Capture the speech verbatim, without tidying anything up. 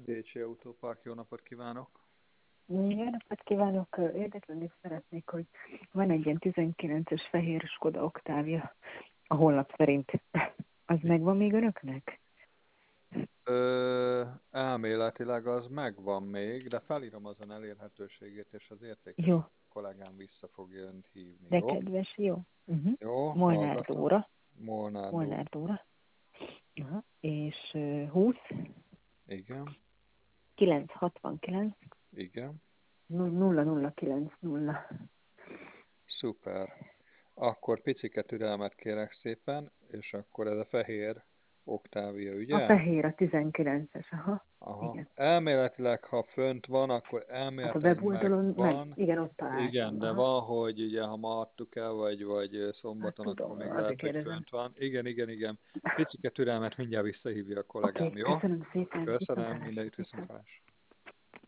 dé cé Autópark, jó napot kívánok! Jó napot kívánok! Érdeklődni szeretnék, hogy van egy ilyen tizenkilences fehér Skoda Octavia a honlap szerint. Az megvan még önöknek? Ö, elméletileg az megvan még, de felírom azon elérhetőségét, és az értékes Jó, kollégám vissza fogja önt hívni, de jó? kedves, jó. Uh-huh. Jó, Molnár hallgatom. Dóra. Molnár Dóra. Molnár Dóra. Aha. És uh, húsz, Igen, kilencszázhatvankilenc, igen. nulla nulla kilenc nulla. Szuper. Akkor picike türelmet kérek szépen, és akkor ez a fehér Octavia, A ugye? fehér, a tizenkilences, aha. Aha. Igen. Elméletileg, ha fönt van, akkor Hát a elméletileg weboldalon meg, megvan. igen, ott Igen, találtam, de aha. van, hogy ugye, ha ma adtuk el, vagy, vagy Hát szombaton, akkor tudom, még azért lehet, hogy kérdezem. fönt van. Igen, igen, igen. Picike türelmet, mindjárt visszahívja a Oké, kollégám, okay, jó? köszönöm szépen, Köszönöm, viszontlátásra. mindenit Viszont. viszontlátásra.